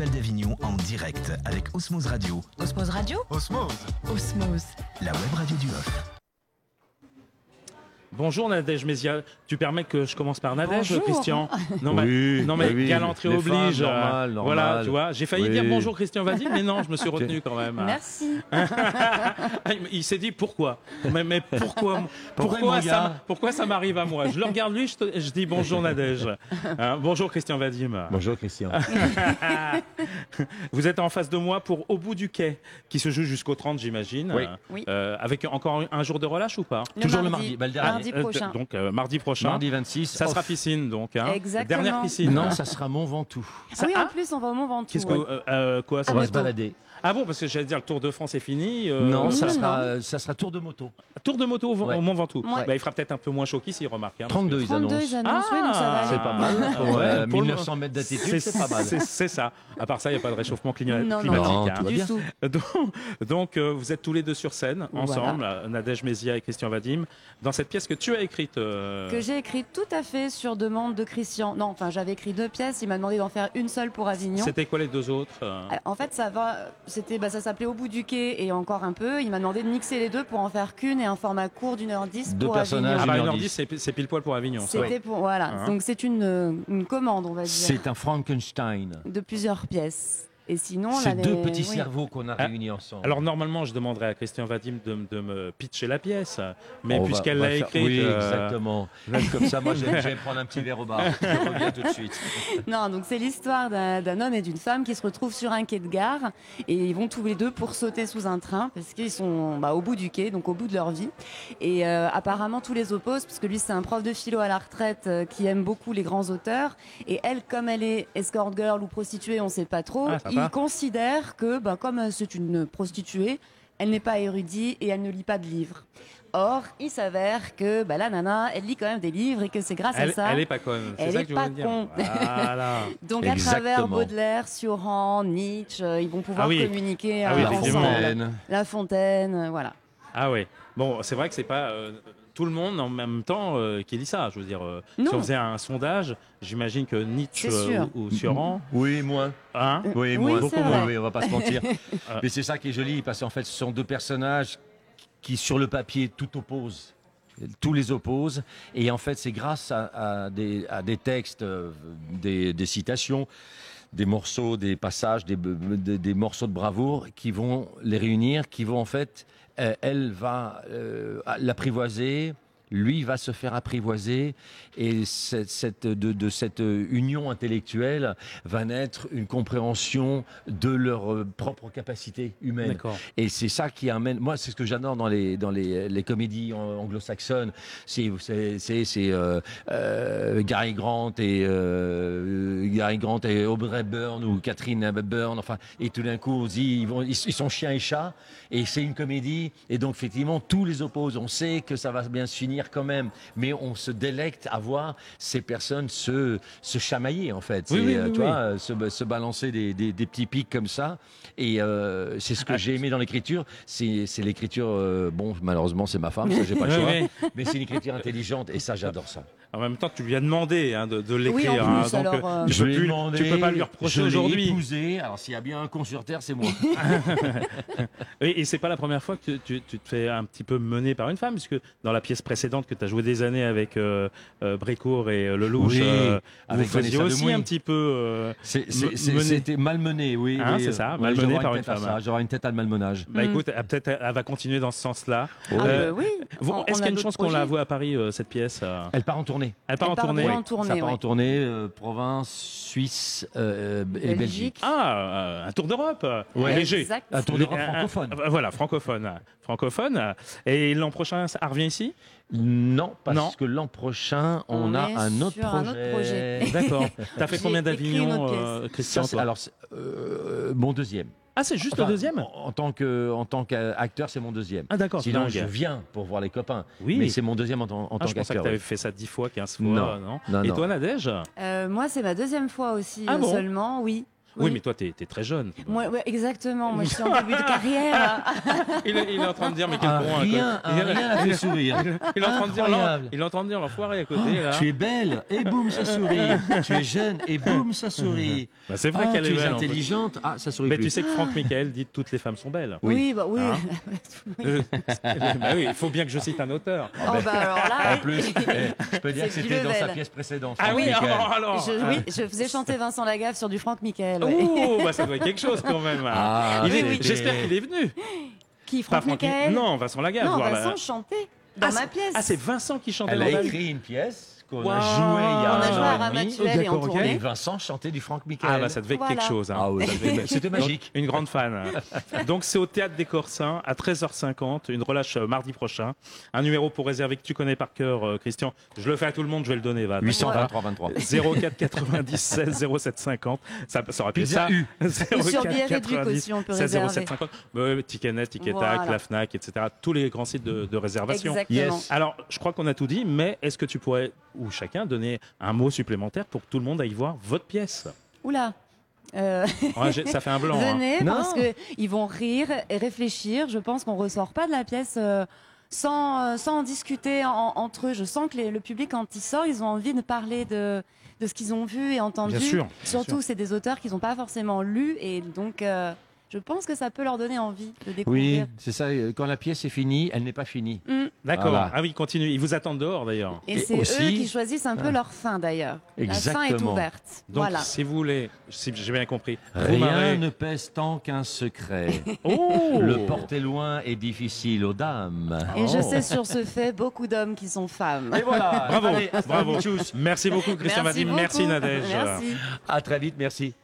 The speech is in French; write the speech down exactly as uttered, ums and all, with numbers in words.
Festival d'Avignon en direct avec Osmose Radio. Osmose Radio Osmose. Osmose. La web radio du Off. Bonjour Nadège Mézia, tu permets que je commence par Nadège, Bonjour. Christian? Non oui, mais, non, mais oui, galanterie les oblige. femmes, normal, euh, normal. Voilà, tu vois, j'ai failli Oui. dire bonjour Christian Vadim, mais non, je me suis retenu quand même. Merci. Il s'est dit pourquoi? Mais, mais pourquoi Pourquoi, pourquoi, mon ça, gars pourquoi ça m'arrive à moi? Je le regarde lui, je, te- je dis bonjour Nadège. Hein, bonjour Christian Vadim. Bonjour Christian. Vous êtes en face de moi pour Au bout du quai, qui se joue jusqu'au trente, j'imagine. Oui. Oui. Euh, avec encore un jour de relâche ou pas? Toujours le mardi, bah, le dernier. mardi Euh, prochain. Donc euh, mardi prochain. Mardi vingt-six. Ça sera off. piscine donc. Hein. Exactement. Dernière piscine. Non, ça sera Mont Ventoux. Ah oui, en plus, on va au Mont Ventoux. Qu'est-ce que ouais. euh, euh, quoi ça On Ah, va va se bientôt. balader. Ah bon, parce que j'allais dire le Tour de France est fini. euh, non, ça non, sera, non. euh, ça sera tour de moto. Tour de moto au, Ouais. au Mont Ventoux. Ouais. Bah, il fera peut-être un peu moins chaud qu'ici, remarque. Hein, parce trente-deux, que- ils trente-deux, annoncent. ils annoncent, oui, donc ça va aller. C'est pas mal. Pour Ouais, euh, pour le- mille neuf cents mètres d'altitude, c'est pas mal. C'est c'est ça. À part ça, il n'y a pas de réchauffement clima- Non, non, climatique. non, hein. tout va Du bien. tout. Donc, donc, euh, vous êtes tous les deux sur scène, ensemble, euh, Nadège Mézia et Christian Vadim, dans cette pièce que tu as écrite. euh, Que j'ai écrit tout à fait sur demande de Christian. Non, enfin, j'avais écrit deux pièces. Il m'a demandé d'en faire une seule pour Avignon. C'était quoi les deux autres euh Alors, en fait, ça va. C'était, bah, ça s'appelait Au bout du quai et encore un peu. Il m'a demandé de mixer les deux pour en faire qu'une et un format court d'une heure dix Deux pour personnages. Ah Avignon. bah une heure une heure dix, dix. c'est c'est pile poil pour Avignon. ça. C'était pour voilà. Hein. Donc c'est une, euh, une commande, on va dire, C'est un Frankenstein. de plusieurs pièces. Et sinon, C'est l'année- deux petits oui. cerveaux qu'on a Ah, réunis ensemble. Alors normalement, je demanderais à Christian Vadim de, m- de me pitcher la pièce, mais On va- puisqu'elle on va l'a faire- écrite, Oui, euh, exactement. Comme ça, moi, je vais je vais prendre un petit verre au bar. Je reviens tout de suite. Non, donc c'est l'histoire d'un d'un homme et d'une femme qui se retrouvent sur un quai de gare et ils vont tous les deux pour sauter sous un train parce qu'ils sont bah, au bout du quai, donc au bout de leur vie. Et euh, apparemment tous les opposent parce que lui c'est un prof de philo à la retraite euh, qui aime beaucoup les grands auteurs et elle, comme elle est escort girl ou prostituée, on sait pas trop, Ah, sympa. il considère que bah, comme euh, c'est une prostituée, elle n'est pas érudite et elle ne lit pas de livres. Or, il s'avère que bah, la nana, elle lit quand même des livres et que c'est grâce à elle, ça. elle est pas conne. C'est Elle ça est que tu pas veux me dire. con. Voilà. Donc à travers Exactement. Baudelaire, Sioran, Nietzsche, euh, ils vont pouvoir Ah oui. communiquer Ah euh, oui, La effectivement. ensemble. Fontaine. La Fontaine, euh, voilà. Ah oui. Bon, c'est vrai que c'est pas euh, tout le monde en même temps euh, qui lit ça. Je veux dire, euh, si Non. on faisait un sondage, j'imagine que Nietzsche C'est sûr. euh, ou, ou Sioran, Oui, moins. hein, Oui, Oui, moi, c'est beaucoup vrai. moins, oui, on va pas se mentir. Euh. Mais c'est ça qui est joli, parce qu'en fait, ce sont deux personnages qui, sur le papier, tout opposent. Tous les opposent. Et en fait, c'est grâce à, à des, à des textes, euh, des, des citations, des morceaux, des passages, des, des, des morceaux de bravoure qui vont les réunir, qui vont en fait, euh, elle va euh, l'apprivoiser. Lui va se faire apprivoiser et cette, cette, de, de cette union intellectuelle va naître une compréhension de leur euh, propre capacité humaine. d'accord. Et c'est ça qui amène. Moi, c'est ce que j'adore dans les dans les, les comédies an- anglo-saxonnes. C'est c'est c'est c'est, euh, euh, Gary Grant et euh, Gary Grant et Aubrey Byrne ou Catherine Byrne. Enfin, et tout d'un coup, on se dit ils vont ils, ils sont chien et chat. Et c'est une comédie. Et donc effectivement, tous les opposent. On sait que ça va bien se finir quand même, mais on se délecte à voir ces personnes se se chamailler en fait. Oui, C'est, oui, euh, oui, tu oui. vois, euh, se, se balancer des, des, des petits pics comme ça. Et euh, c'est ce que Ah, j'ai aimé dans l'écriture. C'est c'est l'écriture. euh, bon, malheureusement, c'est ma femme, ça j'ai pas le Oui, choix. oui. Mais c'est une écriture intelligente et ça, j'adore ça. En même temps, tu lui as demandé hein, de, de l'écrire. Oui, en hein, plus, donc, alors, euh, euh, tu, Je peux lui ai plus- demandé, tu peux pas lui reprocher je l'ai aujourd'hui. épousé. Alors s'il y a bien un con sur terre, c'est moi. Et, et c'est pas la première fois que tu, tu te fais un petit peu mener par une femme, puisque dans la pièce précédente que tu as joué des années avec euh, euh, Brécourt et euh, Lelouch, Oui, euh, avec vous faisiez Vanessa aussi Demouy. un petit peu. euh, C'est- c'est- Me- c'est- mené. C'était malmené, oui. Hein, oui. c'est ça, Ouais, malmené j'aurai par une une tête à femme. ça, J'aurai une tête à le malmenage. Bah Mm. écoute, elle, peut-être elle va continuer dans ce sens-là. Oh. Ah, Euh, bah oui. Bon, On- est-ce on qu'il y a une d'autres chance qu'on la projets. voit à Paris, euh, cette pièce euh Elle part en tournée. Elle part Elle en part tournée. déjà en tournée, ça part oui. en tournée, euh, province, Suisse euh, et Belgique. Belgique. Ah, euh, un tour d'Europe. Ouais. Léger. Exact. Un tour d'Europe Euh, francophone. euh, Voilà, francophone. Francophone. Et l'an prochain, ça revient ici Non, parce Non. que l'an prochain, on, On a est un autre sur un projet. autre projet. D'accord. T'as fait J'ai combien écrit une d'Avignon, autre euh, pièce. Christian Ça, c'est- toi alors, c'est, euh, mon deuxième. Ah, c'est juste Enfin, le deuxième En, en tant que, en tant qu'acteur, c'est mon deuxième. Ah, d'accord. Sinon, dingue. je viens pour voir les copains. Oui. Mais c'est mon deuxième en, tant- en Ah, tant je pensais que qu'acteur. tu avais oui. fait ça dix fois, quinze fois. Non. Non. Non, Et non. toi, Nadège Euh, moi, c'est ma deuxième fois aussi Ah euh, bon seulement, oui. Oui, Oui. mais toi, t'es es très jeune. Moi, ouais, exactement. Moi, je suis en début de carrière. Il est, il est en train de dire, mais quel Un con. à rien, côté. un rien a fait sourire. Il est en train de dire, Incroyable. l'en- il est en train de dire l'enfoiré à côté. là. Tu es belle, et boum, ça sourit. Tu es jeune, et boum, ça sourit. Bah, c'est vrai Ah, qu'elle est tu es belle. en fait. intelligente, ah, ça sourit Mais plus. tu sais que Franck Michael dit toutes les femmes sont belles. Oui. Oui, bah oui. Hein Euh, bah oui, il faut bien que je cite un auteur. Oh, bah alors là. En plus, eh, je peux dire que C'est du c'était dans sa level. pièce précédente. Ah Franck oui, Michael. alors, alors. Je, oui, je faisais chanter Vincent Lagaffe sur du Franck Michael. ouais. Ouh, bah ça doit être quelque chose quand même. Ah, Il est- oui, oui. J'espère qu'il est venu. Qui, Pas Franck Franck Michael? Non, Vincent Lagaffe. Non, voir la- Vincent chantait dans Ah, ma c'est- pièce. Ah, c'est Vincent qui chantait Elle dans a la écrit une pièce qu'on Wow. a jouée il y a On a joué un à an et demi. Ramatuelle et en D'accord, ok. Et tournée. Vincent chantait du Franck Michael. Ah bah ça devait être Voilà. quelque chose. hein. Ah oui, ça devait- c'était Donc, magique. une grande fan. Donc c'est au Théâtre des Corsins à treize heures cinquante, une relâche euh, mardi prochain. Un numéro pour réserver que tu connais par cœur, euh, Christian. Je le fais à tout le monde, je vais le donner. Va. huit cent vingt-trois vingt-trois. zéro quatre quatre-vingt-dix seize zéro sept cinquante. Ça, ça aurait pu être Pizza ça. U. Ou sur billet réduit aussi, on peut seize zéro réserver. sept cinquante. Euh, Ticketnet, Ticketac, Voilà. la Fnac, et cetera. Tous les grands sites de, de réservation. Exactement. Yes. Alors, je crois qu'on a tout dit, mais est-ce que tu pourrais, ou chacun, donner un mot supplémentaire pour que tout le monde aille voir votre pièce? Oula. Euh, Ouais, j'ai- Ça fait un blanc. hein. venez Non. parce que ils vont rire et réfléchir. Je pense qu'on ressort pas de la pièce euh, sans, euh, sans en discuter en- entre eux. Je sens que les- le public, quand il sort, ils ont envie de parler de, de ce qu'ils ont vu et entendu. Bien sûr, bien Surtout, c'est des auteurs qu'ils n'ont pas forcément lus et donc euh, je pense que ça peut leur donner envie de Oui, découvrir. c'est ça. Quand la pièce est finie, elle n'est pas finie. Mm. D'accord. Voilà. Ah oui, continue. Ils vous attendent dehors d'ailleurs. Et, Et c'est aussi- eux qui choisissent un peu leur fin d'ailleurs. La fin est Exactement. ouverte. Donc, voilà. si vous voulez, si j'ai bien compris, vous Rien marrez- ne pèse tant qu'un secret. Oh Le porter loin est difficile aux dames. Et je Oh. sais sur ce fait beaucoup d'hommes qui sont femmes. Et voilà. Bravo, Allez, bravo. tchuss. Merci beaucoup, Christian Vadim. beaucoup. Merci, Nadège. Merci. À très vite, merci.